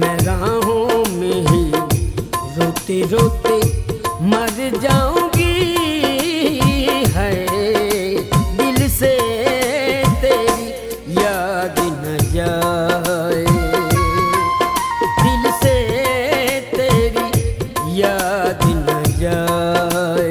मैं राहों में ही रोते रोते मर जाऊंगी। है दिल से तेरी याद न जाए, दिल से तेरी याद न जाए।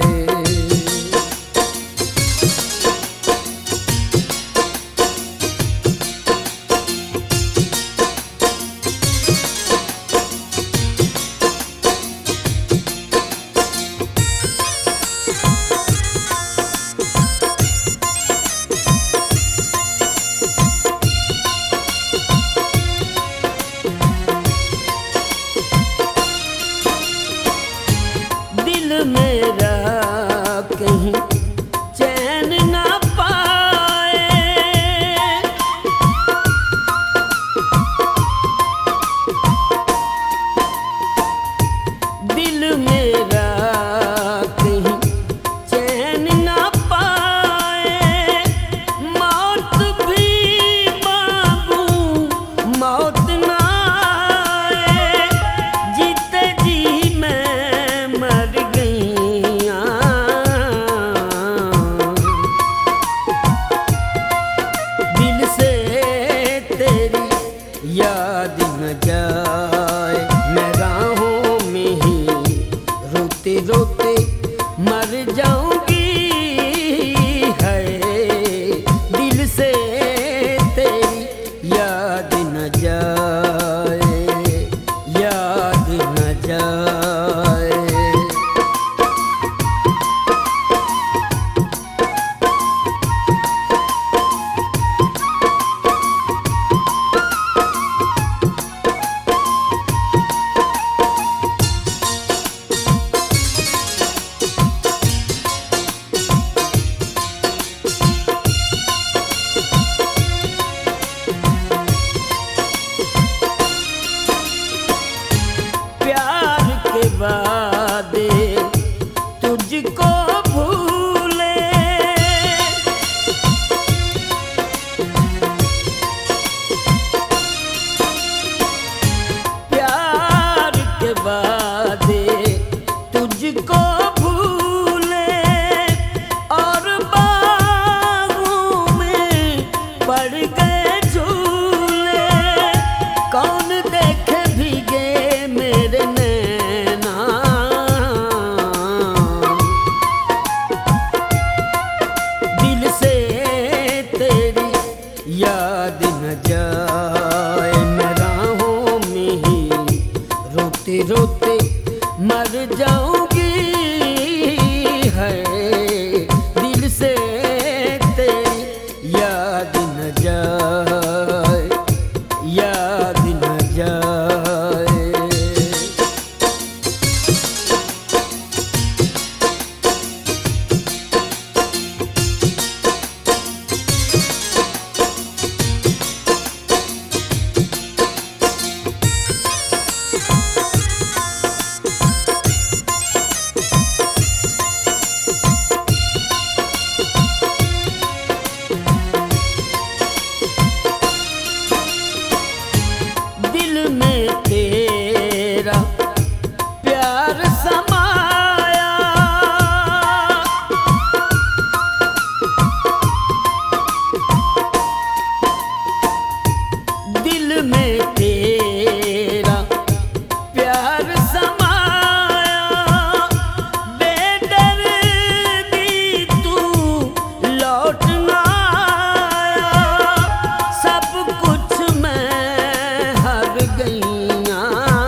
मेरा कहीं चैन ना पाए, दिल मेरा कहीं चैन ना पाए। मौत भी मांगूं मौत ना आए, जीते जी मैं मर याद न जाए। मैं राहों में ही रोते रोते मर जाऊंगी। है दिल से तेरी याद न जाए, याद न जाए। वादे तुझको भूले, प्यार के वादे तुझको भूले, और बागों में पड़ गए झूले। कौन देखे भीगे मेरे नैना, दिल से तेरी याद न जाए। मैं राहों में ही रोते रोते मर जाऊंगी। है दिल से तेरी याद न जाए, याद न जाए। दिल में तेरा प्यार समाया, दिल में तेरा प्यार समाया। बेदर्दी तू लौट ना आया, सब कुछ मैं हार गईया।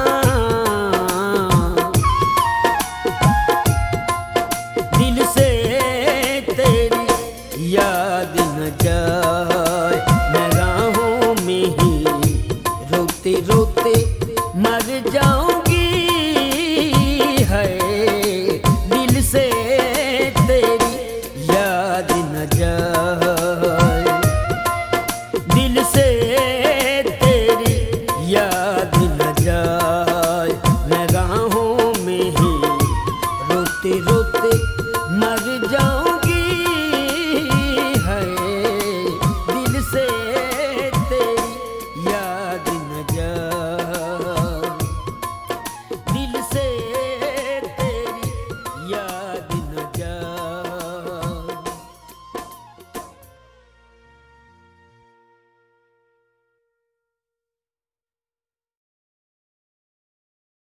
दिल से तेरी याद न जाए। मैं राहों में ही रोते रोते मर जाऊंगी।